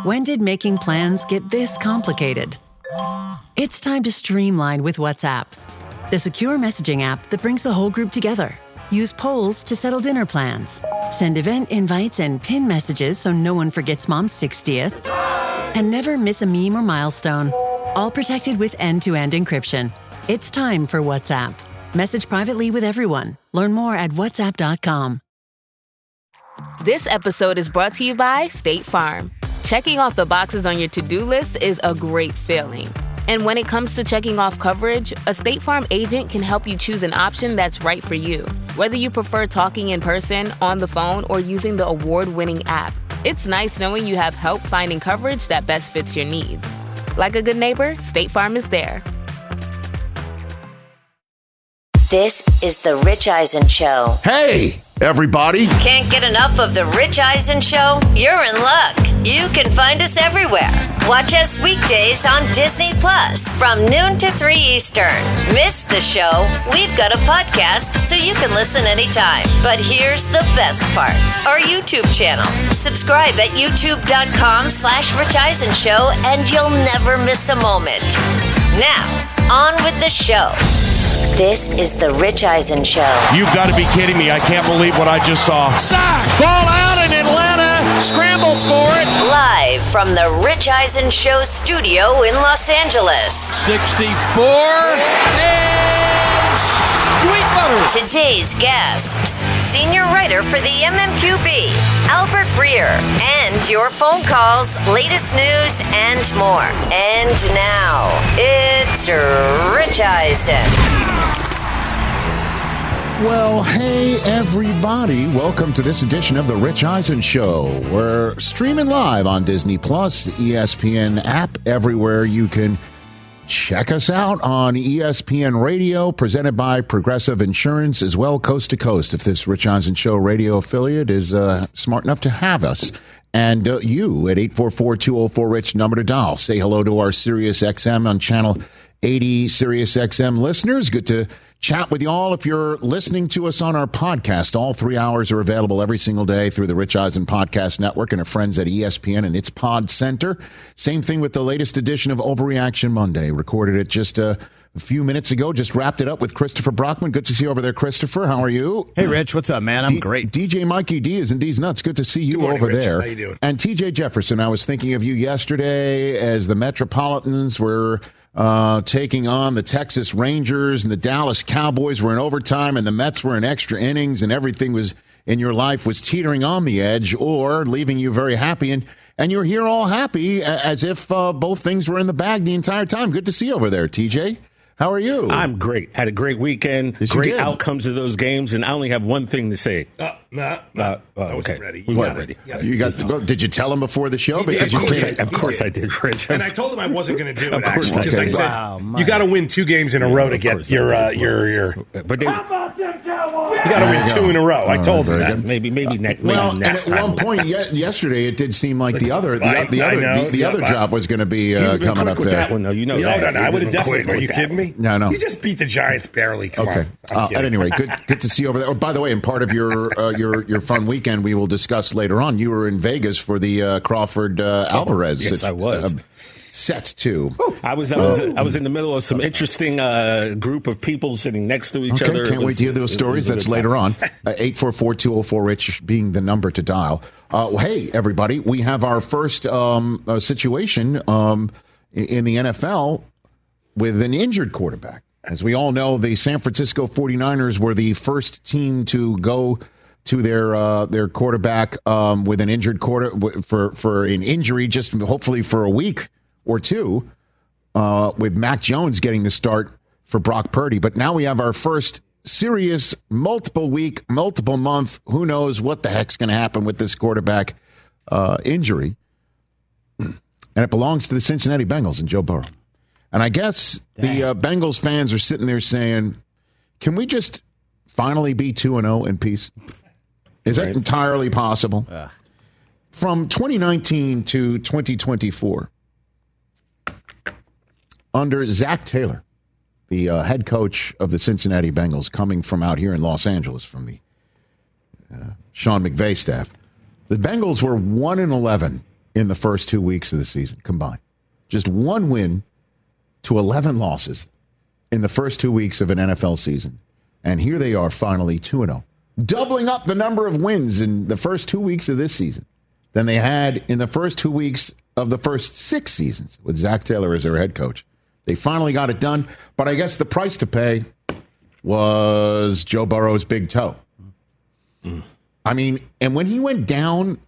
When did making plans get this complicated? It's time to streamline with WhatsApp, the secure messaging app that brings the whole group together. Use polls to settle dinner plans. Send event invites and pin messages so no one forgets Mom's 60th. And never miss a meme or milestone. All protected with end-to-end encryption. It's time for WhatsApp. Message privately with everyone. Learn more at whatsapp.com. This episode is brought to you by State Farm. Checking off the boxes on your to-do list is a great feeling. And when it comes to checking off coverage, a State Farm agent can help you choose an option that's right for you. Whether you prefer talking in person, on the phone, or using the award-winning app, it's nice knowing you have help finding coverage that best fits your needs. Like a good neighbor, State Farm is there. This is The Rich Eisen Show. Hey, everybody. Can't get enough of The Rich Eisen Show? You're in luck. You can find us everywhere. Watch us weekdays on Disney Plus from noon to 3 Eastern. Miss the show? We've got a podcast so you can listen anytime. But here's the best part. Our YouTube channel. Subscribe at youtube.com/Rich Eisen Show and you'll never miss a moment. Now, on with the show. This is The Rich Eisen Show. You've got to be kidding me. I can't believe what I just saw. Sack! Ball out in Atlanta. Scramble for it. Live from The Rich Eisen Show studio in Los Angeles. 64. And sweet butter. Today's guests. Senior writer for the MMQB, Albert Breer. And your phone calls, latest news, and more. And now, it's Rich Eisen. Well, hey, everybody. Welcome to this edition of The Rich Eisen Show. We're streaming live on Disney Plus, the ESPN app, everywhere you can check us out on ESPN Radio, presented by Progressive Insurance, as well, coast to coast, if this Rich Eisen Show radio affiliate is smart enough to have us. And you at 844-204-RICH, number to dial. Say hello to our Sirius XM on channel 80 Sirius XM listeners. Good to chat with you all. If you're listening to us on our podcast, all 3 hours are available every single day through the Rich Eisen Podcast Network and our friends at ESPN and its Pod Center. Same thing with the latest edition of Overreaction Monday. Recorded it just a few minutes ago. Just wrapped it up with Christopher Brockman. Good to see you over there, Christopher. How are you? Hey, Rich. What's up, man? I'm great. DJ Mikey D is in D's Nuts. Good to see you morning, over Rich. there. How you doing? And TJ Jefferson. I was thinking of you yesterday as the Metropolitans were taking on the Texas Rangers, and the Dallas Cowboys were in overtime, and the Mets were in extra innings, and everything was in your life was teetering on the edge or leaving you very happy. And you're here all happy as if both things were in the bag the entire time. Good to see you over there, TJ. How are you? I'm great. Had a great weekend. Yes, great outcomes of those games, and I only have one thing to say. I wasn't ready. We weren't ready. You got. Did you tell him before the show? Because Of course I did, Rich. And I told him I wasn't going to do it. Of course actually, I because did. I said you got to win 2 games in a row to get your. But they, You got to win 2 in a row. I told him that. maybe next. Well, maybe next and at time. one point yesterday, it did seem like the other job was going to be coming up there. That one, though. You know that. No, I would have definitely. Are you kidding me? No. You just beat the Giants barely. Come Okay. on. At any rate, good to see you over there. Oh, by the way, and part of your fun weekend, we will discuss later on. You were in Vegas for the Crawford Alvarez. Yes, I was. Set too. I was in the middle of some interesting group of people sitting next to each other. Can't wait to hear those stories. That's later on. 844-204-RICH being the number to dial. Hey, everybody, we have our first situation in the NFL with an injured quarterback. As we all know, the San Francisco 49ers were the first team to go to their quarterback with an injured for an injury, just hopefully for a week or two, with Mac Jones getting the start for Brock Purdy. But now we have our first serious multiple week, multiple month, who knows what the heck's going to happen with this quarterback injury. And it belongs to the Cincinnati Bengals and Joe Burrow. And I guess the Bengals fans are sitting there saying, can we just finally be 2-0 in peace? Is that entirely possible? From 2019 to 2024, under Zach Taylor, the head coach of the Cincinnati Bengals, coming from out here in Los Angeles from the Sean McVay staff, the Bengals were 1-11 in the first 2 weeks of the season combined. Just 1 win to 11 losses in the first 2 weeks of an NFL season. And here they are finally 2-0, doubling up the number of wins in the first 2 weeks of this season than they had in the first 2 weeks of the first 6 seasons with Zach Taylor as their head coach. They finally got it done, but I guess the price to pay was Joe Burrow's big toe. I mean, and when he went down,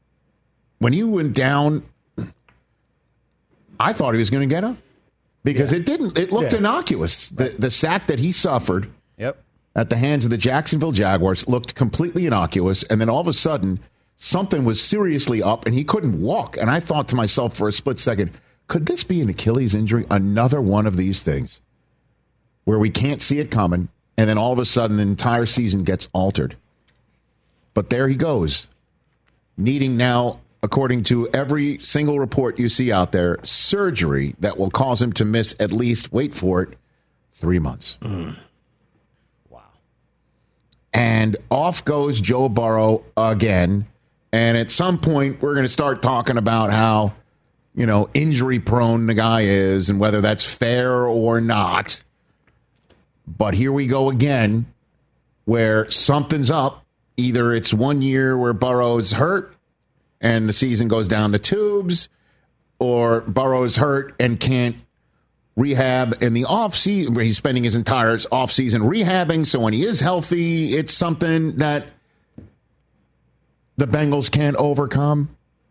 I thought he was going to get up because it didn't. It looked innocuous. The sack that he suffered at the hands of the Jacksonville Jaguars looked completely innocuous, and then all of a sudden, something was seriously up, and he couldn't walk. And I thought to myself for a split second, could this be an Achilles injury? Another one of these things where we can't see it coming, and then all of a sudden the entire season gets altered. But there he goes, needing now, according to every single report you see out there, surgery that will cause him to miss at least, wait for it, 3 months. Wow. And off goes Joe Burrow again. And at some point, we're going to start talking about how, injury prone the guy is and whether that's fair or not. But here we go again, where something's up. Either it's 1 year where Burrow's hurt and the season goes down the tubes, or Burrow's hurt and can't rehab in the offseason. He's spending his entire offseason rehabbing, so when he is healthy, it's something that the Bengals can't overcome.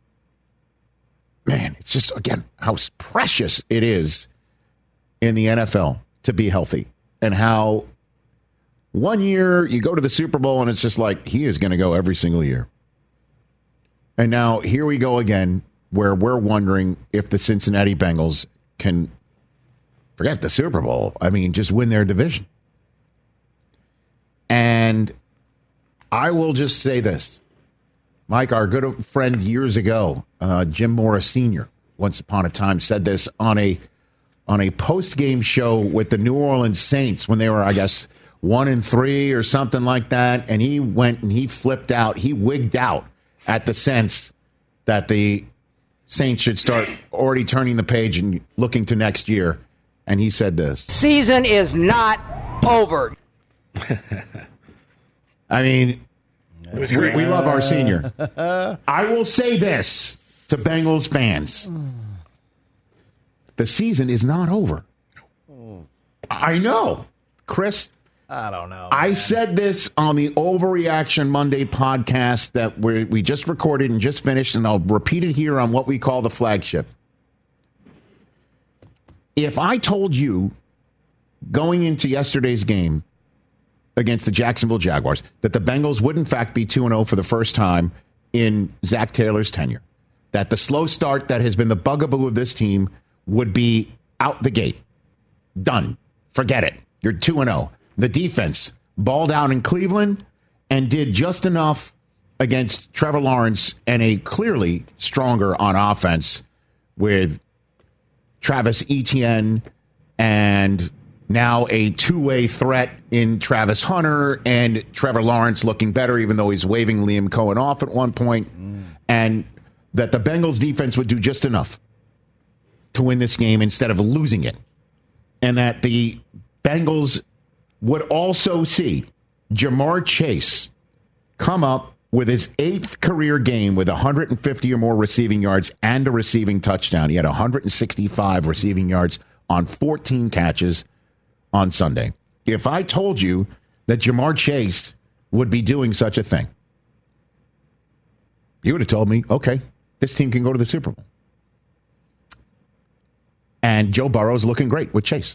Man, it's just, again, how precious it is in the NFL to be healthy, and how 1 year you go to the Super Bowl and it's just like he is going to go every single year. And now here we go again, where we're wondering if the Cincinnati Bengals can forget the Super Bowl. I mean, just win their division. And I will just say this. Mike, our good friend years ago, Jim Morris Sr., once upon a time said this on a post-game show with the New Orleans Saints when they were, I guess, 1-3 or something like that. And he went and he flipped out. He wigged out at the sense that the Saints should start already turning the page and looking to next year. And he said this. Season is not over. I mean, we love our senior. I will say this to Bengals fans. The season is not over. I know. Chris, I don't know. I said this on the Overreaction Monday podcast that we just recorded and just finished, and I'll repeat it here on what we call the flagship. If I told you going into yesterday's game against the Jacksonville Jaguars that the Bengals would in fact be 2-0 for the first time in Zach Taylor's tenure, that the slow start that has been the bugaboo of this team would be out the gate. Done. Forget it. You're 2-0. The defense balled out in Cleveland and did just enough against Trevor Lawrence and a clearly stronger on offense with Travis Etienne and now a two-way threat in Travis Hunter and Trevor Lawrence looking better, even though he's waving Liam Cohen off at one point, and that the Bengals defense would do just enough to win this game instead of losing it. And that the Bengals would also see Jamar Chase come up with his 8th career game with 150 or more receiving yards and a receiving touchdown. He had 165 receiving yards on 14 catches on Sunday. If I told you that Jamar Chase would be doing such a thing, you would have told me, okay, this team can go to the Super Bowl. And Joe Burrow's looking great with Chase.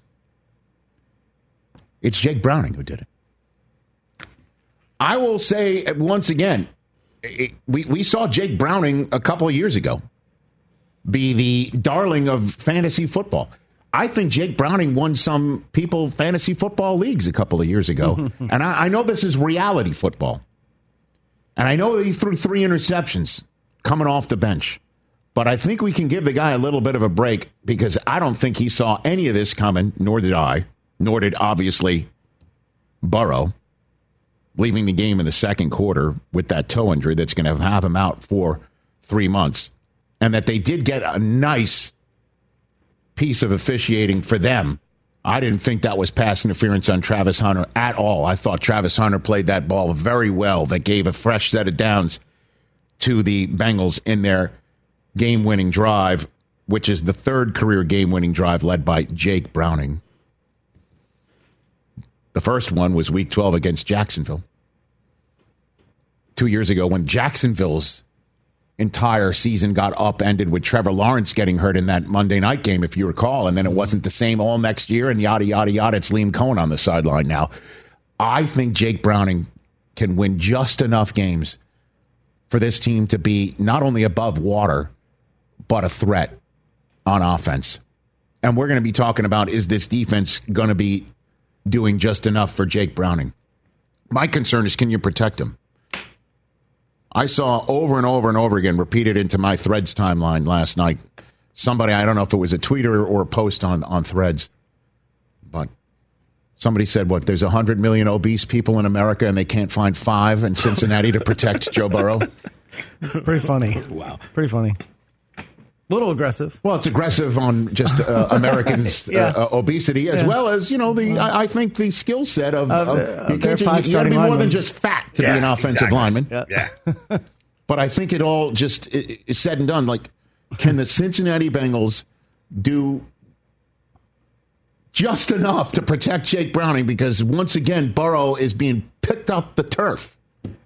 It's Jake Browning who did it. I will say once again, we saw Jake Browning a couple of years ago be the darling of fantasy football. I think Jake Browning won some people fantasy football leagues a couple of years ago. And I know this is reality football. And I know that he threw 3 interceptions coming off the bench. But I think we can give the guy a little bit of a break because I don't think he saw any of this coming, nor did I, nor did, obviously, Burrow, leaving the game in the second quarter with that toe injury that's going to have him out for 3 months. and that they did get a nice piece of officiating for them. I didn't think that was pass interference on Travis Hunter at all. I thought Travis Hunter played that ball very well. That gave a fresh set of downs to the Bengals in their game-winning drive, which is the third career game-winning drive led by Jake Browning. The first one was Week 12 against Jacksonville. 2 years ago when Jacksonville's entire season got upended with Trevor Lawrence getting hurt in that Monday night game, if you recall, and then it wasn't the same all next year, and yada, yada, yada. It's Liam Cohen on the sideline now. I think Jake Browning can win just enough games for this team to be not only above water, but a threat on offense. And we're going to be talking about, is this defense going to be doing just enough for Jake Browning? My concern is, can you protect him? I saw over and over and over again, repeated into my Threads timeline last night. Somebody, I don't know if it was a tweet or a post on Threads, but somebody said, what, there's 100 million obese people in America and they can't find 5 in Cincinnati to protect Joe Burrow? Pretty funny. Wow. Pretty funny. A little aggressive. Well, it's aggressive on just Americans' obesity, as well as, I think the skill set of you got to be more than just fat to be an offensive lineman. Yeah. But I think it all just is said and done. Like, can the Cincinnati Bengals do just enough to protect Jake Browning? Because once again, Burrow is being picked up the turf,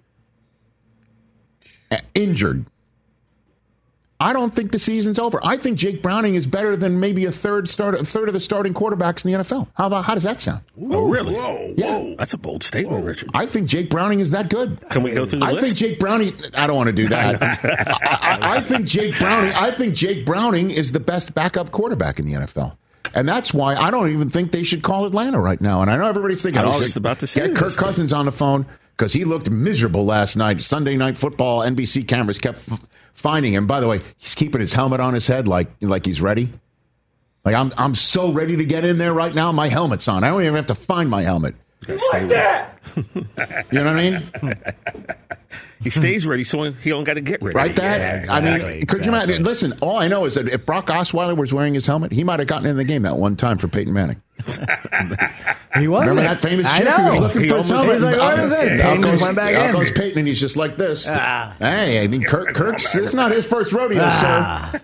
injured. I don't think the season's over. I think Jake Browning is better than maybe a third of the starting quarterbacks in the NFL. How does that sound? Oh, really? Whoa. That's a bold statement, Richard. I think Jake Browning is that good. Can we go through the list? I think Jake Browning. I don't want to do that. I think Jake Browning. I think Jake Browning is the best backup quarterback in the NFL. And that's why I don't even think they should call Atlanta right now. And I know everybody's thinking, I was just about to say get Kirk Cousins on the phone, because he looked miserable last night. Sunday Night Football, NBC cameras kept finding him. By the way, he's keeping his helmet on his head like he's ready. Like, I'm so ready to get in there right now. My helmet's on. I don't even have to find my helmet. Like that. You know what I mean? He stays ready, so he don't got to get ready. Right, Dad? Yeah, exactly, I mean, could you imagine? Listen, all I know is that if Brock Osweiler was wearing his helmet, he might have gotten in the game that one time for Peyton Manning. He was. Remember that famous I chick know. who was looking for his helmet? He's like, what is it? Peyton just went back in. Goes Peyton, and he's just like this. Hey, I mean, Kirk's, it's not his first rodeo, sir.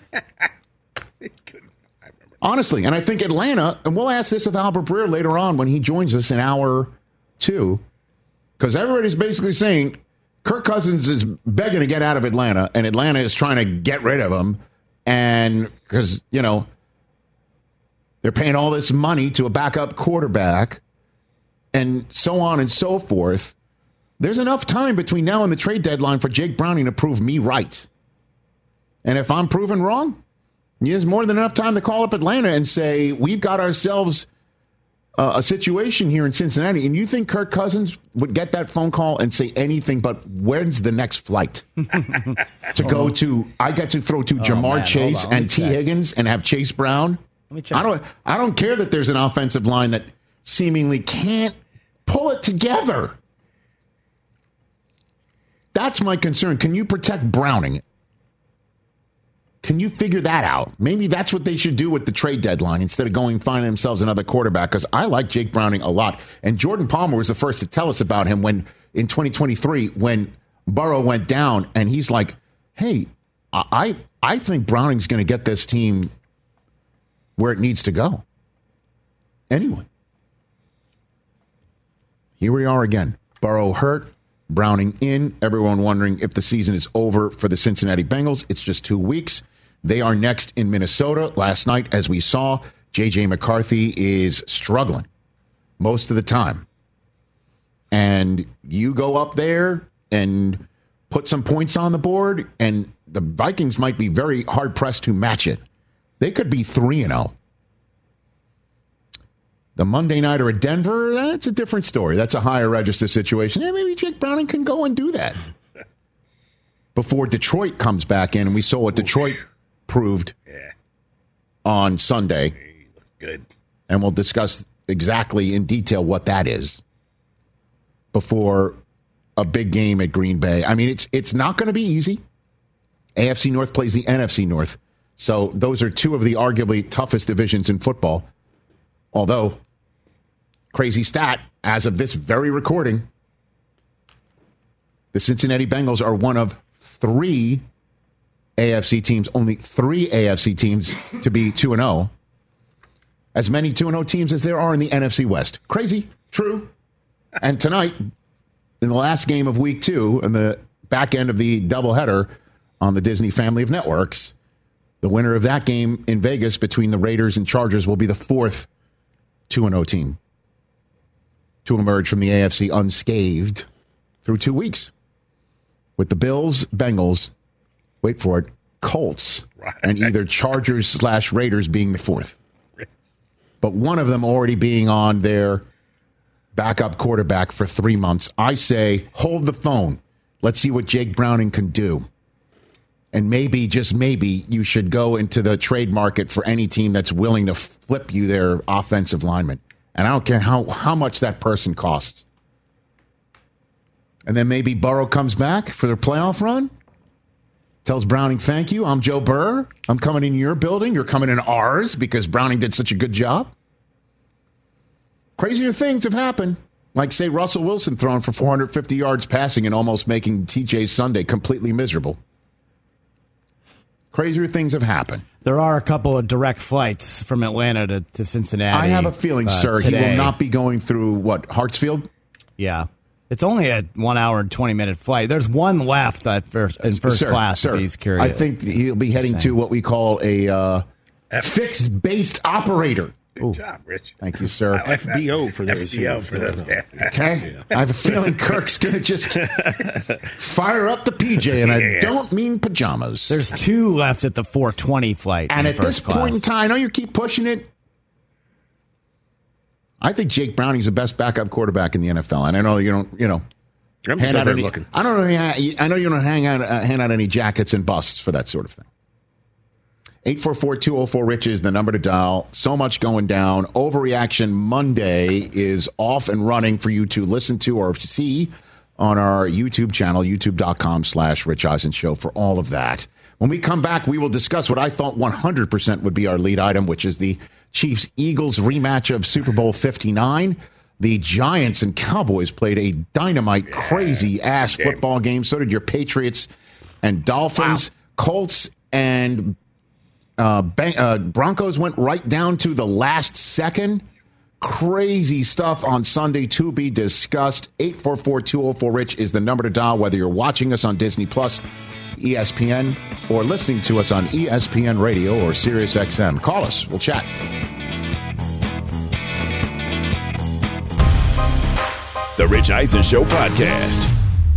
Honestly, and I think Atlanta, and we'll ask this of Albert Breer later on when he joins us in hour 2, because everybody's basically saying Kirk Cousins is begging to get out of Atlanta, and Atlanta is trying to get rid of him, and because, they're paying all this money to a backup quarterback, and so on and so forth. There's enough time between now and the trade deadline for Jake Browning to prove me right. And if I'm proven wrong, there's more than enough time to call up Atlanta and say, we've got ourselves a situation here in Cincinnati. And you think Kirk Cousins would get that phone call and say anything but, when's the next flight? To go to, I get to throw to Jamar Chase and T. Higgins and have Chase Brown? Let me check. I don't care that there's an offensive line that seemingly can't pull it together. That's my concern. Can you protect Browning? Can you figure that out? Maybe that's what they should do with the trade deadline instead of going find themselves another quarterback, because I like Jake Browning a lot. And Jordan Palmer was the first to tell us about him when in 2023 when Burrow went down, and he's like, hey, I think Browning's going to get this team where it needs to go. Anyway, here we are again. Burrow hurt, Browning in. Everyone wondering if the season is over for the Cincinnati Bengals. It's just 2 weeks. They are next in Minnesota. Last night, as we saw, J.J. McCarthy is struggling most of the time. And you go up there and put some points on the board, and the Vikings might be very hard-pressed to match it. They could be 3-0. The Monday Nighter at Denver, that's a different story. That's a higher register situation. Yeah, maybe Jake Browning can go and do that before Detroit comes back in. And we saw what Detroit proved on Sunday. Good. And we'll discuss exactly in detail what that is before a big game at Green Bay. I mean, it's not going to be easy. AFC North plays the NFC North. So those are two of the arguably toughest divisions in football. Although, crazy stat, as of this very recording, the Cincinnati Bengals are one of 3 AFC teams, only 3 AFC teams to be 2-0. As many 2-0 teams as there are in the NFC West. Crazy, true. And tonight, in the last game of week 2, and the back end of the doubleheader on the Disney family of networks, the winner of that game in Vegas between the Raiders and Chargers will be the 4th 2-0 team to emerge from the AFC unscathed through 2 weeks. With the Bills, Bengals, wait for it, Colts, and either Chargers/Raiders being the 4th. But one of them already being on their backup quarterback for 3 months. I say, hold the phone. Let's see what Jake Browning can do. And maybe, just maybe, you should go into the trade market for any team that's willing to flip you their offensive lineman. And I don't care how much that person costs. And then maybe Burrow comes back for their playoff run. Tells Browning, thank you, I'm Joe Burr. I'm coming in your building. You're coming in ours because Browning did such a good job. Crazier things have happened. Like, say, Russell Wilson throwing for 450 yards passing and almost making TJ Sunday completely miserable. Crazier things have happened. There are a couple of direct flights from Atlanta to Cincinnati. I have a feeling, sir, today. he will not be going through, Hartsfield? Yeah. It's only a 1 hour and 20-minute flight. There's one left in first class, if he's curious. I think he'll be heading to what we call a fixed-based operator. Good job, Rich. Thank you, sir. FBO for those. FBO for those. Okay. Yeah. I have a feeling Kirk's going to just fire up the PJ, and I don't mean pajamas. There's 2 left at the 4:20 flight. And at this point in time, I know you keep pushing it. I think Jake Browning's the best backup quarterback in the NFL, and I know you don't, I'm just over looking. I don't know. I know you don't hand out any jackets and busts for that sort of thing. 844-204-RICH is the number to dial. So much going down. Overreaction Monday is off and running for you to listen to or see on our YouTube channel, youtube.com/Rich Eisen Show for all of that. When we come back, we will discuss what I thought 100% would be our lead item, which is the Chiefs-Eagles rematch of Super Bowl 59. The Giants and Cowboys played a dynamite, crazy-ass football game. So did your Patriots and Dolphins. Wow. Colts and Broncos went right down to the last second. Crazy stuff on Sunday to be discussed. 844-204-RICH is the number to dial, whether you're watching us on Disney Plus, ESPN, or listening to us on ESPN Radio or Sirius XM. Call us. We'll chat. The Rich Eisen Show podcast.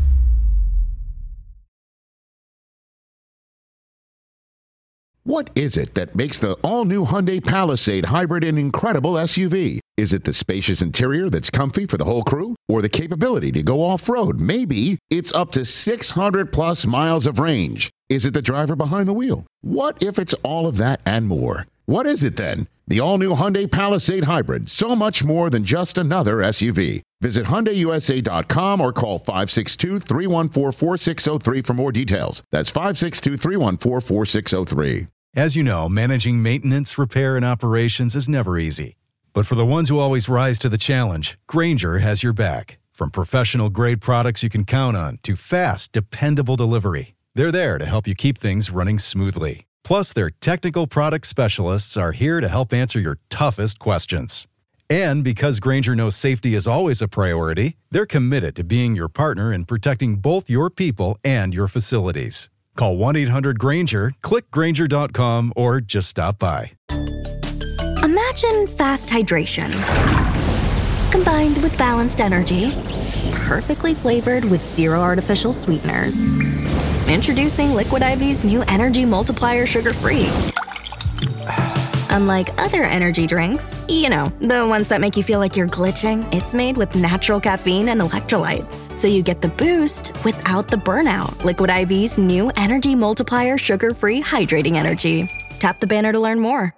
What is it that makes the all-new Hyundai Palisade hybrid an incredible SUV? Is it the spacious interior that's comfy for the whole crew? Or the capability to go off-road? Maybe it's up to 600-plus miles of range. Is it the driver behind the wheel? What if it's all of that and more? What is it then? The all-new Hyundai Palisade Hybrid. So much more than just another SUV. Visit HyundaiUSA.com or call 562-314-4603 for more details. That's 562-314-4603. As you know, managing maintenance, repair, and operations is never easy. But for the ones who always rise to the challenge, Grainger has your back. From professional-grade products you can count on to fast, dependable delivery, they're there to help you keep things running smoothly. Plus, their technical product specialists are here to help answer your toughest questions. And because Grainger knows safety is always a priority, they're committed to being your partner in protecting both your people and your facilities. Call 1-800-GRAINGER, click Grainger.com, or just stop by. Imagine fast hydration, combined with balanced energy, perfectly flavored with 0 artificial sweeteners. Introducing Liquid IV's new Energy Multiplier Sugar-Free. Unlike other energy drinks, you know, the ones that make you feel like you're glitching, it's made with natural caffeine and electrolytes, so you get the boost without the burnout. Liquid IV's new Energy Multiplier Sugar-Free Hydrating Energy. Tap the banner to learn more.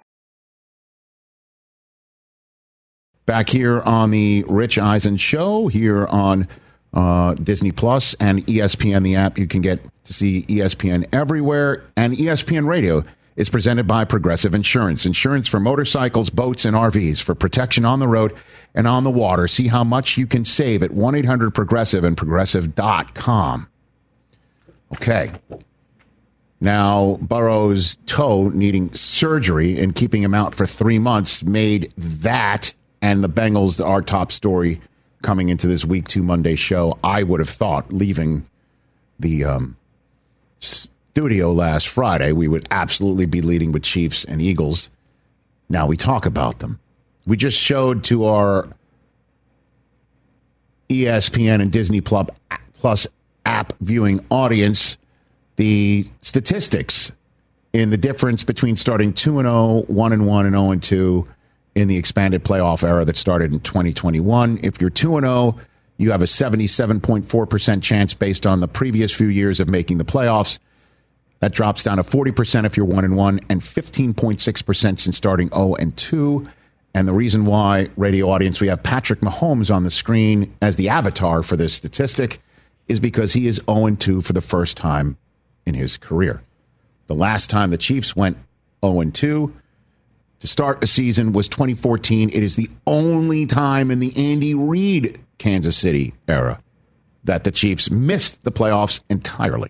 Back here on the Rich Eisen Show, here on Disney Plus and ESPN, the app. You can get to see ESPN everywhere. And ESPN Radio is presented by Progressive Insurance. Insurance for motorcycles, boats, and RVs for protection on the road and on the water. See how much you can save at 1-800-PROGRESSIVE and Progressive.com. Okay. Now, Burrow's toe needing surgery and keeping him out for 3 months made that and the Bengals our top story coming into this Week 2 Monday show. I would have thought leaving the studio last Friday, we would absolutely be leading with Chiefs and Eagles. Now we talk about them. We just showed to our ESPN and Disney Plus app viewing audience the statistics in the difference between starting 2-0, 1-1, and 0-2 in the expanded playoff era that started in 2021. If you're 2-0, you have a 77.4% chance based on the previous few years of making the playoffs. That drops down to 40% if you're 1-1 and 15.6% since starting 0-2. And the reason why, radio audience, we have Patrick Mahomes on the screen as the avatar for this statistic is because he is 0-2 for the first time in his career. The last time the Chiefs went 0-2 to start a season was 2014. It is the only time in the Andy Reid Kansas City era that the Chiefs missed the playoffs entirely.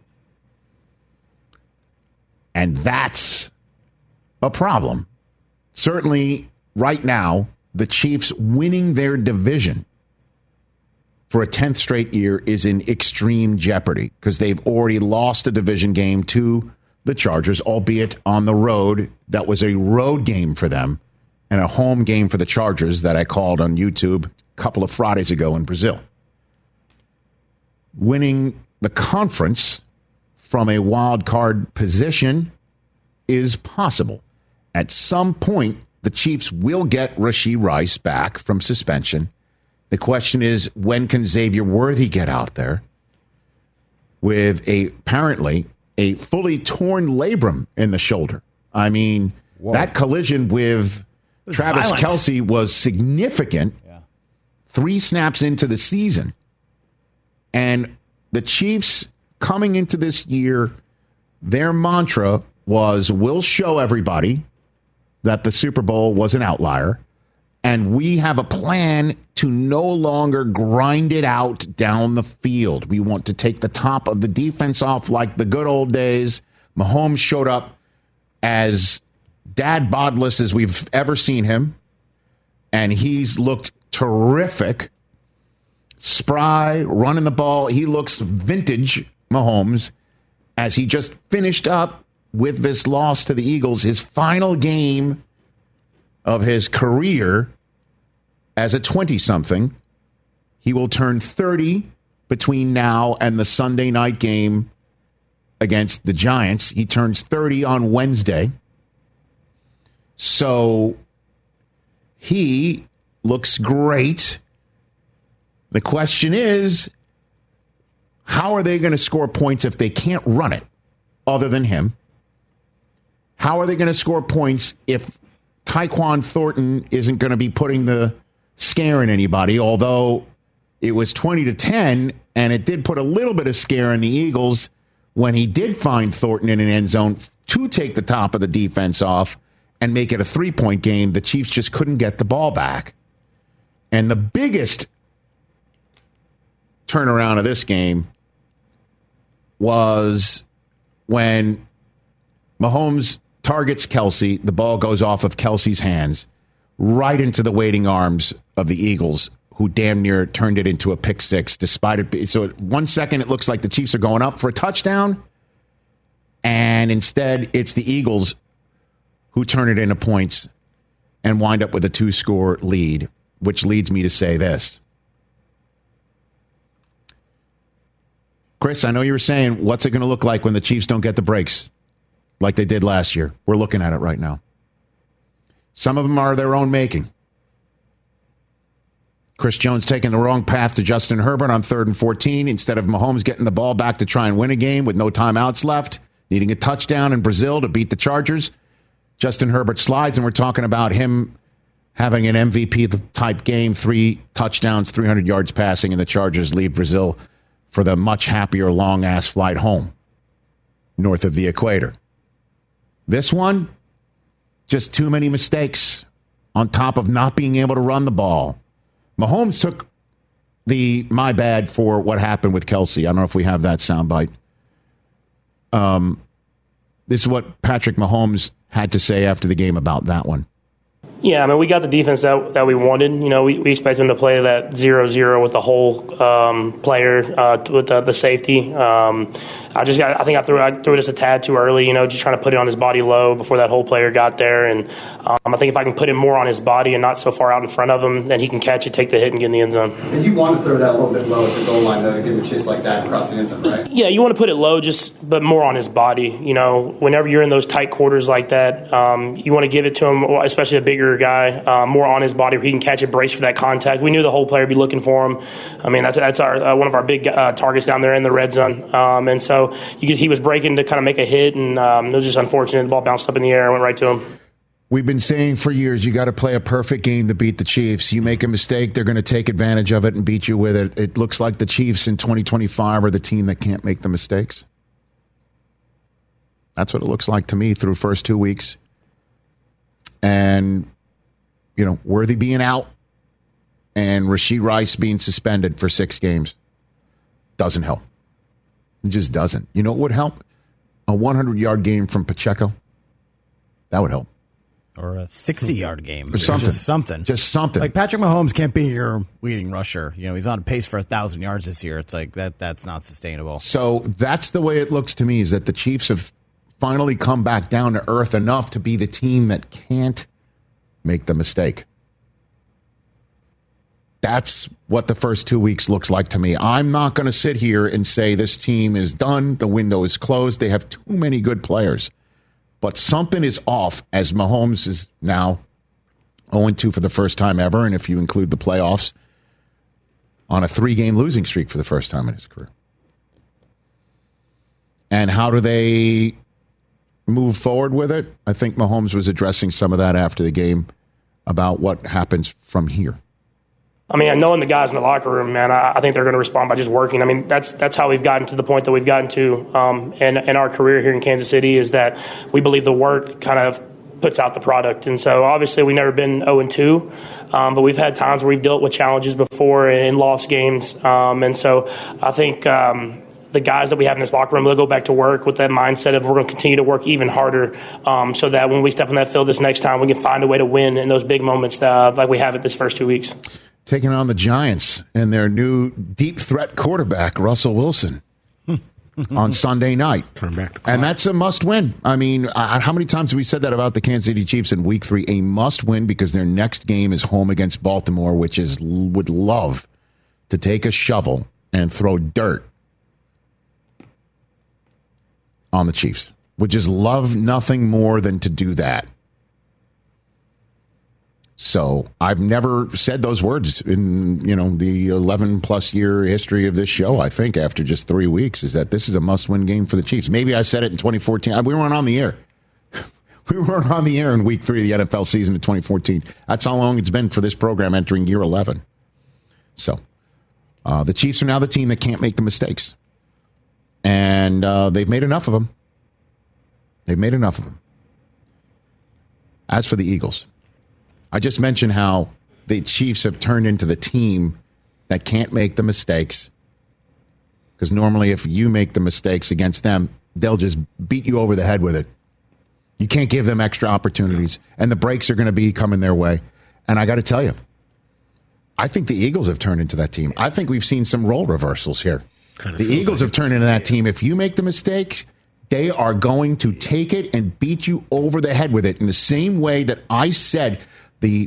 And that's a problem. Certainly, right now, the Chiefs winning their division for a 10th straight year is in extreme jeopardy because they've already lost a division game to the Chargers, albeit on the road. That was a road game for them and a home game for the Chargers that I called on YouTube a couple of Fridays ago in Brazil. Winning the conference from a wild card position is possible. At some point, the Chiefs will get Rashee Rice back from suspension. The question is, when can Xavier Worthy get out there with apparently a fully torn labrum in the shoulder? I mean, that collision with Travis Kelce was significant. Yeah. 3 snaps into the season. And the Chiefs coming into this year, their mantra was, we'll show everybody that the Super Bowl was an outlier. And we have a plan to no longer grind it out down the field. We want to take the top of the defense off like the good old days. Mahomes showed up as dad bodless as we've ever seen him. And he's looked terrific. Spry, running the ball. He looks vintage Mahomes as he just finished up with this loss to the Eagles, his final game of his career as a 20-something. He will turn 30 between now and the Sunday night game against the Giants. He turns 30 on Wednesday. So he looks great. The question is, how are they going to score points if they can't run it other than him? How are they going to score points if Tyquan Thornton isn't going to be putting the scare in anybody, although it was 20-10, and it did put a little bit of scare in the Eagles when he did find Thornton in an end zone to take the top of the defense off and make it a 3-point game. The Chiefs just couldn't get the ball back. And the biggest turnaround of this game was when Mahomes targets Kelce, the ball goes off of Kelce's hands right into the waiting arms of the Eagles, who damn near turned it into a pick six despite it. So 1 second, it looks like the Chiefs are going up for a touchdown, and instead it's the Eagles who turn it into points and wind up with a 2-score lead, which leads me to say this. Chris, I know you were saying, what's it going to look like when the Chiefs don't get the breaks like they did last year? We're looking at it right now. Some of them are their own making. Chris Jones taking the wrong path to Justin Herbert on 3rd and 14 instead of Mahomes getting the ball back to try and win a game with no timeouts left, needing a touchdown in Brazil to beat the Chargers. Justin Herbert slides, and we're talking about him having an MVP-type game, 3 touchdowns, 300 yards passing, and the Chargers leave Brazil for the much happier long-ass flight home north of the equator. This one, just too many mistakes on top of not being able to run the ball. Mahomes took my bad for what happened with Kelce. I don't know if we have that soundbite. This is what Patrick Mahomes had to say after the game about that one. Yeah, I mean, we got the defense that we wanted. You know, we expect them to play that 0-0 with the whole player, with the safety. I think I threw it just a tad too early, you know, just trying to put it on his body low before that whole player got there. And I think if I can put him more on his body and not so far out in front of him, then he can catch it, take the hit, and get in the end zone. And you want to throw that a little bit low at the goal line, though, to give him a chase like that across the end zone, right? Yeah, you want to put it low, but more on his body. You know, whenever you're in those tight quarters like that, you want to give it to him, especially a bigger guy, more on his body where he can catch it, brace for that contact. We knew the whole player would be looking for him. I mean, that's our one of our big targets down there in the red zone. And so he was breaking to kind of make a hit, and it was just unfortunate. The ball bounced up in the air and went right to him. We've been saying for years, you got to play a perfect game to beat the Chiefs. You make a mistake, they're going to take advantage of it and beat you with it. It looks like the Chiefs in 2025 are the team that can't make the mistakes. That's what it looks like to me through first 2 weeks. And, you know, Worthy being out and Rashee Rice being suspended for 6 games doesn't help. It just doesn't. You know what would help? A 100-yard game from Pacheco. That would help. Or a 60-yard game. Or something. Just something. Like Patrick Mahomes can't be your leading rusher. You know, he's on pace for 1,000 yards this year. It's like that's not sustainable. So that's the way it looks to me, is that the Chiefs have finally come back down to earth enough to be the team that can't make the mistake. That's what the first 2 weeks looks like to me. I'm not going to sit here and say this team is done. The window is closed. They have too many good players. But something is off, as Mahomes is now 0-2 for the first time ever, and if you include the playoffs, on a 3-game losing streak for the first time in his career. And how do they move forward with it? I think Mahomes was addressing some of that after the game about what happens from here. I mean, knowing the guys in the locker room, man, I think they're going to respond by just working. I mean, that's how we've gotten to the point that we've gotten to in our career here in Kansas City, is that we believe the work kind of puts out the product. And so obviously we've never been 0-2, but we've had times where we've dealt with challenges before and lost games. And so I think the guys that we have in this locker room, they'll go back to work with that mindset of we're going to continue to work even harder, so that when we step on that field this next time, we can find a way to win in those big moments like we have at this first 2 weeks. Taking on the Giants and their new deep threat quarterback, Russell Wilson, on Sunday night. Turn back the clock. And that's a must-win. I mean, how many times have we said that about the Kansas City Chiefs in Week 3? A must-win, because their next game is home against Baltimore, which would love to take a shovel and throw dirt on the Chiefs. Would just love nothing more than to do that. So I've never said those words in, the 11-plus year history of this show, I think, after just 3 weeks, is that this is a must-win game for the Chiefs. Maybe I said it in 2014. We weren't on the air. We weren't on the air in Week 3 of the NFL season of 2014. That's how long it's been for this program entering year 11. So the Chiefs are now the team that can't make the mistakes. And they've made enough of them. As for the Eagles, I just mentioned how the Chiefs have turned into the team that can't make the mistakes. Because normally if you make the mistakes against them, they'll just beat you over the head with it. You can't give them extra opportunities. And the breaks are going to be coming their way. And I got to tell you, I think the Eagles have turned into that team. I think we've seen some role reversals here. The Eagles have turned into that team. If you make the mistake, they are going to take it and beat you over the head with it in the same way that I said the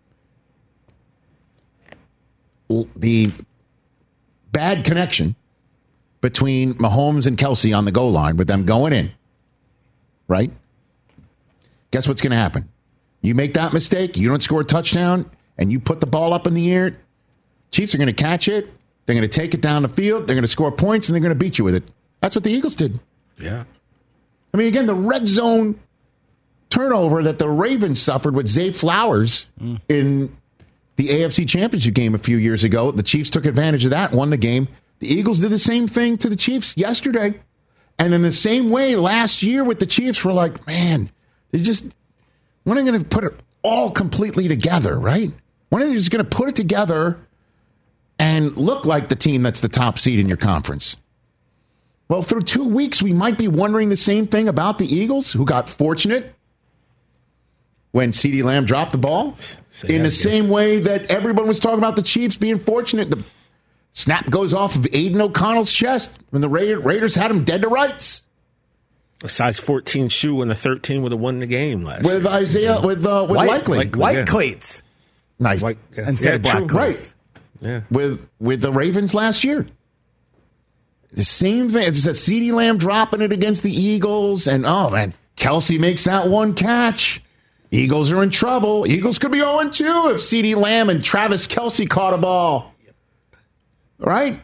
bad connection between Mahomes and Kelce on the goal line with them going in, right? Guess what's going to happen? You make that mistake, you don't score a touchdown, and you put the ball up in the air, Chiefs are going to catch it, they're going to take it down the field, they're going to score points, and they're going to beat you with it. That's what the Eagles did. Yeah. I mean, again, the red zone turnover that the Ravens suffered with Zay Flowers in the AFC Championship game a few years ago. The Chiefs took advantage of that, won the game. The Eagles did the same thing to the Chiefs yesterday. And in the same way last year with the Chiefs, we're like, man, when are they going to put it all completely together, right? When are they just going to put it together and look like the team that's the top seed in your conference? Well, through 2 weeks, we might be wondering the same thing about the Eagles, who got fortunate when CeeDee Lamb dropped the ball. In the same way that everyone was talking about the Chiefs being fortunate. The snap goes off of Aiden O'Connell's chest when the Raiders had him dead to rights. A size 14 shoe and a 13 would have won the game last year. With Isaiah, with Likely. White cleats. Nice. Instead of black cleats. Right. Yeah. With the Ravens last year. The same thing. It's a CeeDee Lamb dropping it against the Eagles. And, oh, man, Kelsey makes that one catch. Eagles are in trouble. Eagles could be 0-2 if CeeDee Lamb and Travis Kelsey caught a ball. Right?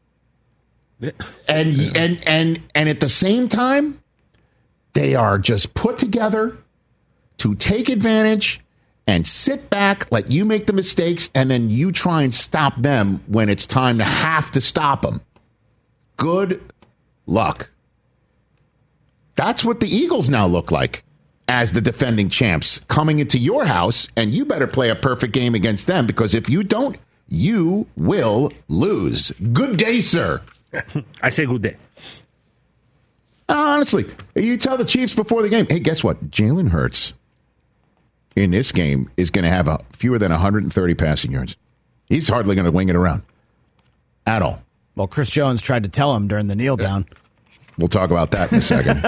And at the same time, they are just put together to take advantage and sit back, let you make the mistakes, and then you try and stop them when it's time to have to stop them. Good luck. That's what the Eagles now look like as the defending champs coming into your house, and you better play a perfect game against them, because if you don't, you will lose. Good day, sir. I say good day. Honestly, you tell the Chiefs before the game, hey, guess what? Jalen Hurts in this game is going to have fewer than 130 passing yards. He's hardly going to wing it around at all. Well, Chris Jones tried to tell him during the kneel down. We'll talk about that in a second.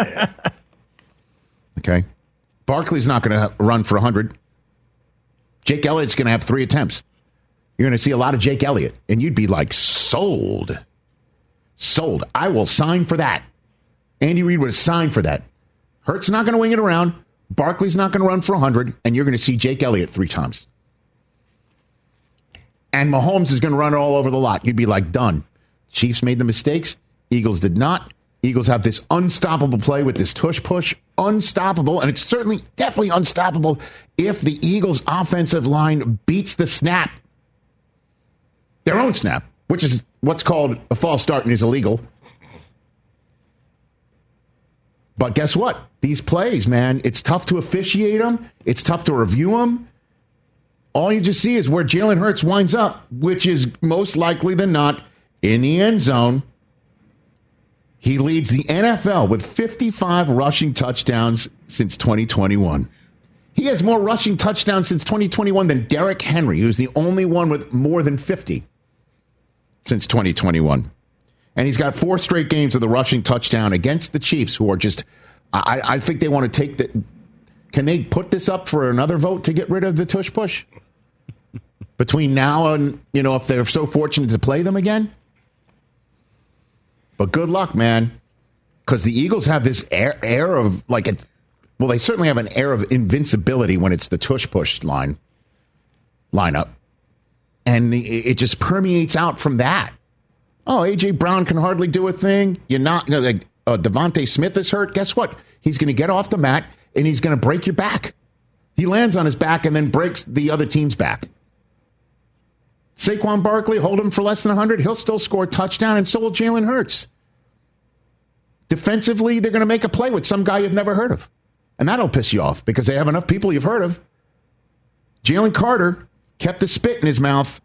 Okay. Barkley's not going to run for 100. Jake Elliott's going to have 3 attempts. You're going to see a lot of Jake Elliott, and you'd be like, sold. Sold. I will sign for that. Andy Reid would have signed for that. Hurts not going to wing it around. Barkley's not going to run for 100, and you're going to see Jake Elliott 3 times. And Mahomes is going to run all over the lot. You'd be like, done. Chiefs made the mistakes. Eagles did not. Eagles have this unstoppable play with this tush push. Unstoppable. And it's certainly, definitely unstoppable if the Eagles' offensive line beats the snap. Their own snap, which is what's called a false start and is illegal. But guess what? These plays, man, it's tough to officiate them. It's tough to review them. All you just see is where Jalen Hurts winds up, which is most likely than not in the end zone. He leads the NFL with 55 rushing touchdowns since 2021. He has more rushing touchdowns since 2021 than Derrick Henry, who's the only one with more than 50 since 2021. And he's got 4 straight games of the rushing touchdown against the Chiefs, who are just, I think they want to take the, can they put this up for another vote to get rid of the tush push? Between now and, if they're so fortunate to play them again? But good luck, man, because the Eagles have this air of they certainly have an air of invincibility when it's the tush push lineup, and it just permeates out from that. Oh, A.J. Brown can hardly do a thing. Devontae Smith is hurt. Guess what? He's going to get off the mat and he's going to break your back. He lands on his back and then breaks the other team's back. Saquon Barkley, hold him for less than 100. He'll still score a touchdown, and so will Jalen Hurts. Defensively, they're going to make a play with some guy you've never heard of. And that'll piss you off because they have enough people you've heard of. Jalen Carter kept the spit in his mouth.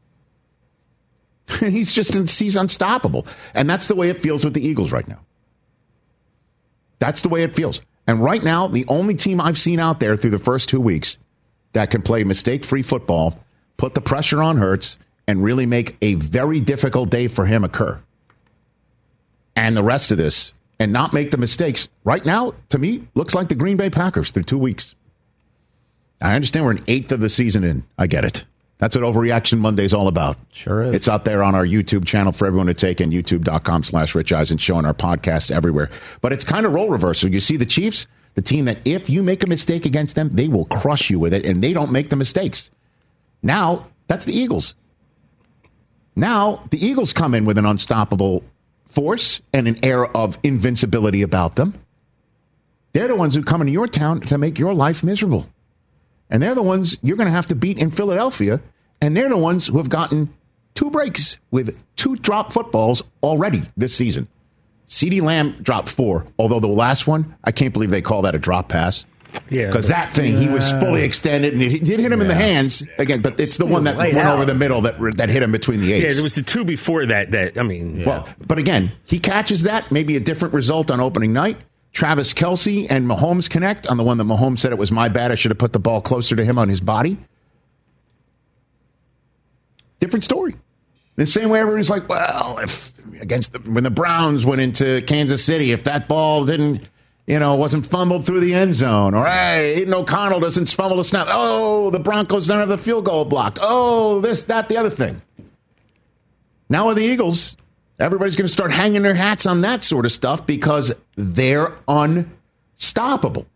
He's unstoppable. And that's the way it feels with the Eagles right now. That's the way it feels. And right now, the only team I've seen out there through the first 2 weeks that can play mistake-free football, put the pressure on Hurts, and really make a very difficult day for him occur. And the rest of this, and not make the mistakes, right now, to me, looks like the Green Bay Packers through 2 weeks. I understand we're an 1/8 of the season in. I get it. That's what Overreaction Monday is all about. Sure is. It's out there on our YouTube channel for everyone to take in, youtube.com/Rich Eisen Show, and our podcast everywhere. But it's kind of role reversal. You see the Chiefs, the team that if you make a mistake against them, they will crush you with it, and they don't make the mistakes. Now, that's the Eagles. Now, the Eagles come in with an unstoppable force and an air of invincibility about them. They're the ones who come into your town to make your life miserable. And they're the ones you're going to have to beat in Philadelphia. And they're the ones who have gotten 2 breaks with 2 drop footballs already this season. CeeDee Lamb dropped 4, although the last one, I can't believe they call that a drop pass. Yeah, because that thing, he was fully extended, and it did hit him in the hands again. But it's the one that went over the middle that hit him between the 8s. Yeah, there was the 2 before that. Well, but again, he catches that. Maybe a different result on opening night. Travis Kelce and Mahomes connect on the one that Mahomes said it was my bad. I should have put the ball closer to him on his body. Different story. The same way everybody's like, well, when the Browns went into Kansas City, if that ball didn't. Wasn't fumbled through the end zone. Or, hey, Aiden O'Connell doesn't fumble the snap. Oh, the Broncos don't have the field goal blocked. Oh, this, that, the other thing. Now with the Eagles, everybody's going to start hanging their hats on that sort of stuff because they're unstoppable.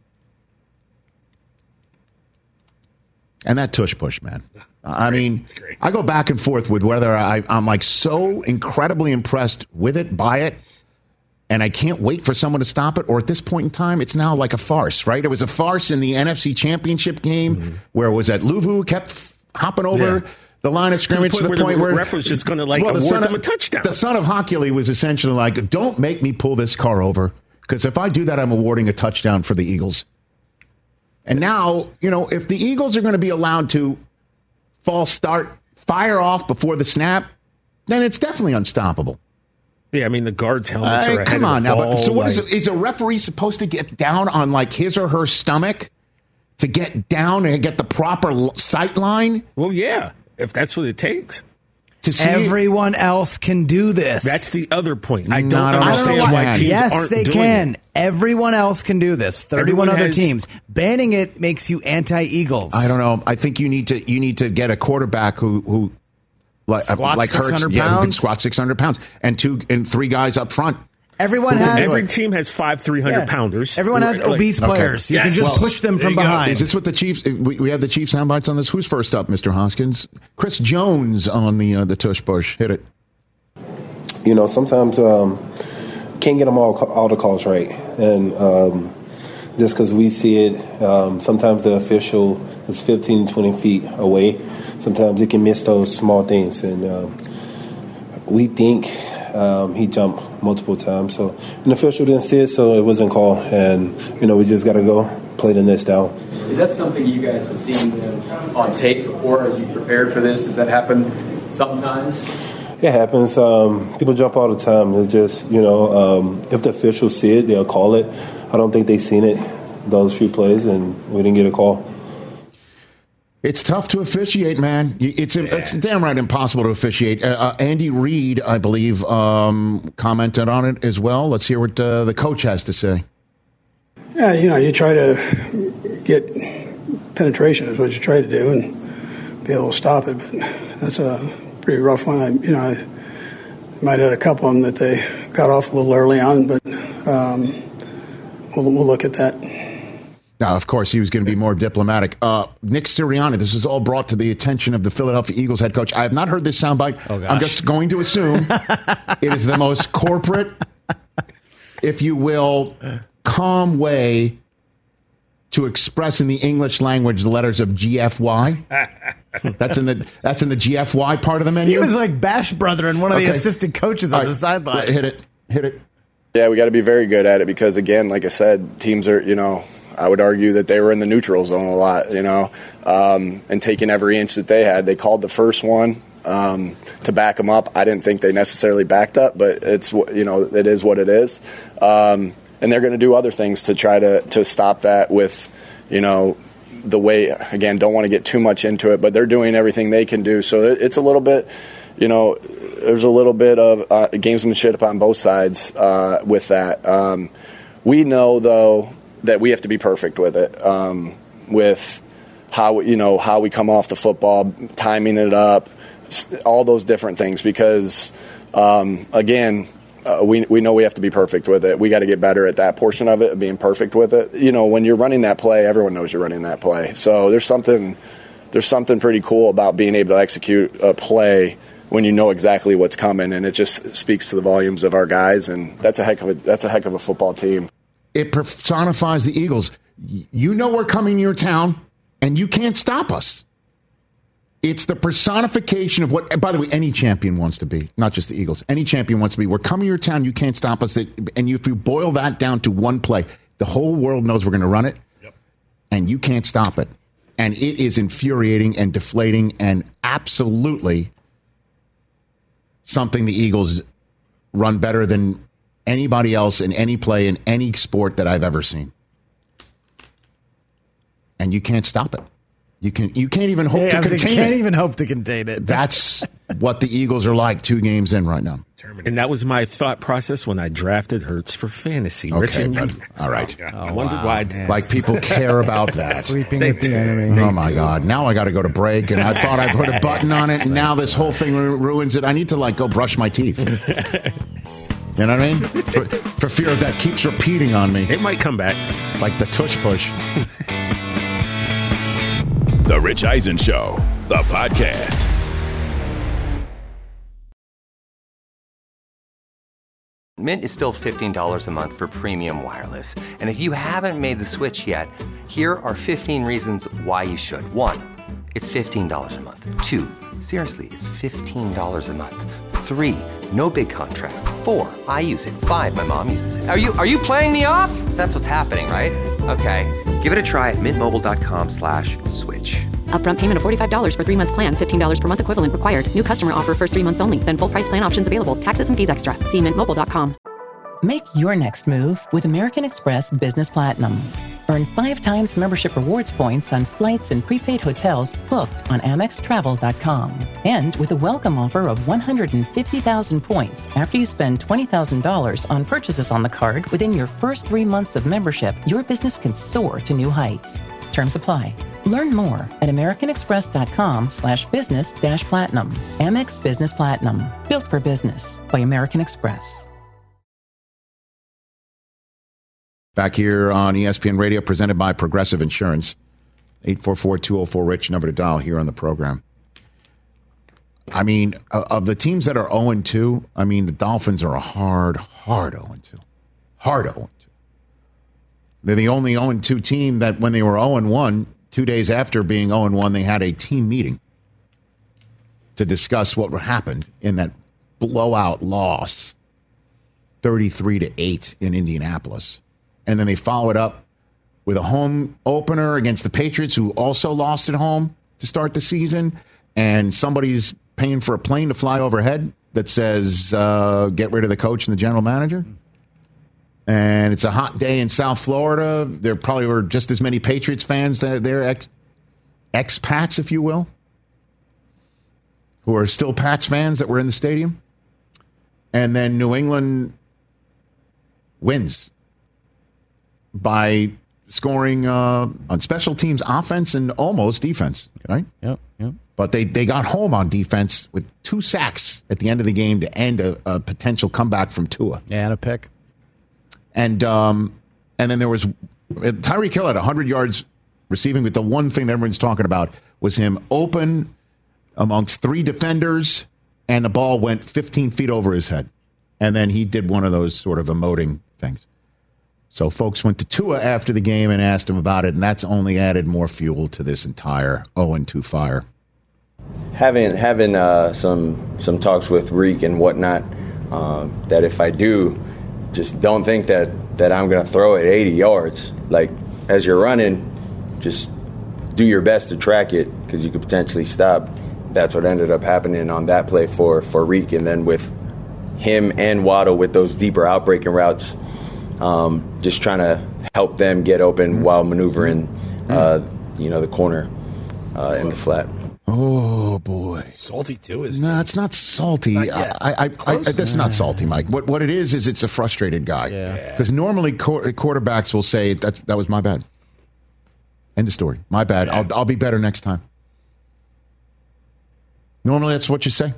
And that tush push, man. I mean, I go back and forth with whether I'm like so incredibly impressed with it, by it, and I can't wait for someone to stop it. Or at this point in time, it's now like a farce, right? It was a farce in the NFC Championship game where it was that Luvu kept hopping over the line of scrimmage to the point where the ref was just going to award them a touchdown. The son of Hockley was essentially like, don't make me pull this car over, because if I do that, I'm awarding a touchdown for the Eagles. And now, if the Eagles are going to be allowed to false start, fire off before the snap, then it's definitely unstoppable. Yeah, I mean, the guards' helmets are ahead come on of the ball. Now. So what is it? Is a referee supposed to get down on like his or her stomach to get down and get the proper sight line? Well, yeah, if that's what it takes. To see everyone else can do this. That's the other point. I don't understand why teams aren't doing it. Yes, they can. Everyone else can do this. 31 other teams. Banning it makes you anti-Eagles. I don't know. I think you need to get a quarterback who squats like 600 Hurts, pounds? who can squat 600 pounds, and 2 and 3 guys up front. Every team has 5 300-pounders. Everyone has obese players. You can just push them from behind. Is this what the Chiefs? We have the Chiefs sound bites on this. Who's first up, Mr. Hoskins? Chris Jones on the tush push. Hit it. Sometimes can't get them all the calls right, and just because we see it, sometimes the official is 15, 20 feet away. Sometimes it can miss those small things, and we think he jumped multiple times. So an official didn't see it, so it wasn't called, and we just got to go play the next down. Is that something you guys have seen on tape before as you prepared for this? Does that happen sometimes? It happens. People jump all the time. It's just if the officials see it, they'll call it. I don't think they've seen it those few plays, and we didn't get a call. It's tough to officiate, man. It's damn right impossible to officiate. Andy Reid, I believe, commented on it as well. Let's hear what the coach has to say. Yeah, you try to get penetration is what you try to do and be able to stop it. But that's a pretty rough one. I might have had a couple of them that they got off a little early on, but we'll look at that. Now, of course, he was going to be more diplomatic. Nick Sirianni, this is all brought to the attention of the Philadelphia Eagles head coach. I have not heard this soundbite. I'm just going to assume it is the most corporate, if you will, calm way to express in the English language the letters of GFY. That's in the GFY part of the menu. He was like Bash Brother and one of the assistant coaches on the sideline. Hit it. Yeah, we got to be very good at it because, again, like I said, teams are, I would argue that they were in the neutral zone a lot, and taking every inch that they had. They called the first one to back them up. I didn't think they necessarily backed up, but it's it is what it is. And they're going to do other things to try to stop that with, the way, again, don't want to get too much into it, but they're doing everything they can do. So it's a little bit, there's a little bit of gamesmanship on both sides with that. We know, though, that we have to be perfect with it, with how we come off the football, timing it up, all those different things. Because again, we know we have to be perfect with it. We got to get better at that portion of it, being perfect with it. When you're running that play, everyone knows you're running that play. So there's something pretty cool about being able to execute a play when you know exactly what's coming, and it just speaks to the volumes of our guys. And that's a heck of a football team. It personifies the Eagles. You know we're coming to your town, and you can't stop us. It's the personification of what, by the way, any champion wants to be, not just the Eagles. Any champion wants to be. We're coming to your town. You can't stop us. And if you boil that down to one play, the whole world knows we're going to run it, and you can't stop it. And it is infuriating and deflating and absolutely something the Eagles run better than anybody else in any play in any sport that I've ever seen. And you can't stop it. You can't even hope to contain it. You can't even hope to contain it. That's what the Eagles are like 2 games in right now. And that was my thought process when I drafted Hurts for fantasy. Okay, all right. I wondered why. Like people care about that. Sleeping with the enemy. Oh, my God. Now I got to go to break, and I thought I put a button on it, and now this whole thing ruins it. I need to, go brush my teeth. You know what I mean? For fear of that keeps repeating on me. It might come back. Like the tush push. The Rich Eisen Show, the podcast. Mint is still $15 a month for premium wireless. And if you haven't made the switch yet, here are 15 reasons why you should. 1, it's $15 a month. 2, seriously, it's $15 a month. 3, no big contrast. 4, I use it. 5, my mom uses it. Are you playing me off? That's what's happening, right? Okay, give it a try at mintmobile.com/switch. Upfront payment of $45 for 3-month plan. $15 per month equivalent required. New customer offer first 3 months only. Then full price plan options available. Taxes and fees extra. See mintmobile.com. Make your next move with American Express Business Platinum. Earn 5 times membership rewards points on flights and prepaid hotels booked on AmexTravel.com. And with a welcome offer of 150,000 points after you spend $20,000 on purchases on the card within your first 3 months of membership, your business can soar to new heights. Terms apply. Learn more at americanexpress.com/business-platinum. Amex Business Platinum. Built for business by American Express. Back here on ESPN Radio, presented by Progressive Insurance. 844-204-RICH, number to dial here on the program. I mean, of the teams that are 0-2, I mean, the Dolphins are a hard 0-2. Hard 0-2. They're the only 0-2 team that when they were 0-1, 2 days after being 0-1, they had a team meeting to discuss what happened in that blowout loss, 33-8 in Indianapolis. And then they follow it up with a home opener against the Patriots, who also lost at home to start the season. And somebody's paying for a plane to fly overhead that says, get rid of the coach and the general manager. And it's a hot day in South Florida. There probably were just as many Patriots fans there, expats, if you will, who are still Pats fans that were in the stadium. And then New England wins by scoring on special teams offense and almost defense, right? Yep. But they got home on defense with 2 sacks at the end of the game to end a potential comeback from Tua. Yeah, and a pick. And then there was Tyreek Hill had 100 yards receiving, but the one thing that everyone's talking about was him open amongst 3 defenders, and the ball went 15 feet over his head. And then he did one of those sort of emoting things. So folks went to Tua after the game and asked him about it, and that's only added more fuel to this entire 0-2 fire. Having some talks with Reek and whatnot, that if I do, just don't think that I'm going to throw it 80 yards. Like, as you're running, just do your best to track it because you could potentially stop. That's what ended up happening on that play for Reek. And then with him and Waddle with those deeper outbreaking routes, just trying to help them get open while maneuvering, the corner in the flat. Oh, boy. Salty, too, is No, it's not salty. That's not salty, Mike. What it is it's a frustrated guy. Because normally quarterbacks will say, that was my bad. End of story. My bad. Yeah. I'll be better next time. Normally, that's what you say.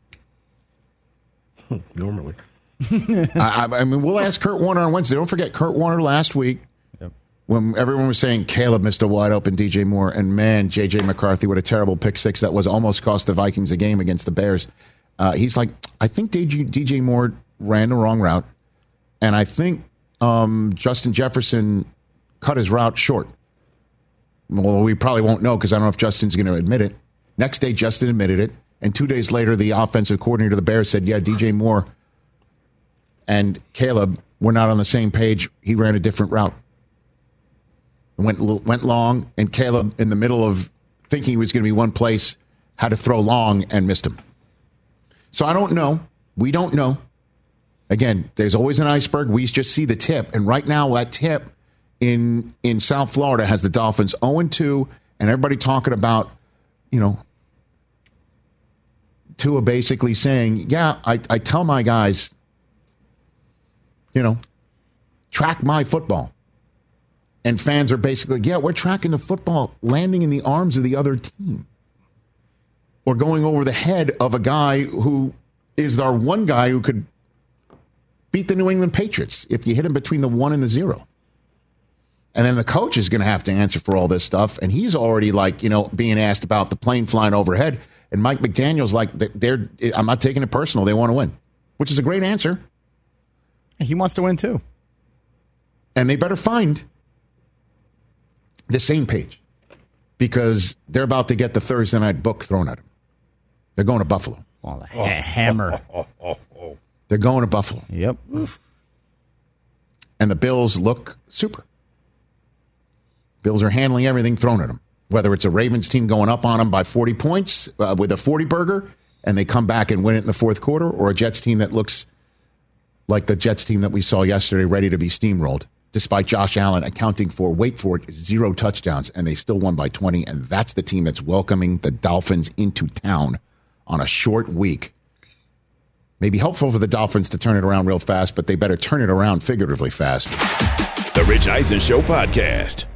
Normally. I mean, we'll ask Kurt Warner on Wednesday. Don't forget Kurt Warner last week when everyone was saying Caleb missed a wide open DJ Moore, and man, J.J. McCarthy, what a terrible pick six that was, almost cost the Vikings a game against the Bears. He's like, I think DJ Moore ran the wrong route, and I think Justin Jefferson cut his route short. Well, we probably won't know because I don't know if Justin's going to admit it. Next day, Justin admitted it. And 2 days later, the offensive coordinator of the Bears said, yeah, DJ Moore and Caleb were not on the same page. He ran a different route. Went long, and Caleb, in the middle of thinking he was going to be one place, had to throw long and missed him. So I don't know. We don't know. Again, there's always an iceberg. We just see the tip. And right now, that tip in South Florida has the Dolphins 0-2, and everybody talking about, Tua basically saying, yeah, I tell my guys, track my football. And fans are basically, yeah, we're tracking the football landing in the arms of the other team. Or going over the head of a guy who is our one guy who could beat the New England Patriots if you hit him between the 1 and the 0. And then the coach is going to have to answer for all this stuff. And he's already being asked about the plane flying overhead. And Mike McDaniel's like, I'm not taking it personal. They want to win, which is a great answer. He wants to win too. And they better find the same page because they're about to get the Thursday night book thrown at them. They're going to Buffalo. Oh, the hammer. They're going to Buffalo. Yep. And the Bills look super. Bills are handling everything thrown at them. Whether it's a Ravens team going up on them by 40 points with a 40-burger and they come back and win it in the fourth quarter, or a Jets team that looks like the Jets team that we saw yesterday ready to be steamrolled, despite Josh Allen accounting for, wait for it, 0 touchdowns, and they still won by 20, and that's the team that's welcoming the Dolphins into town on a short week. Maybe helpful for the Dolphins to turn it around real fast, but they better turn it around figuratively fast. The Rich Eisen Show podcast.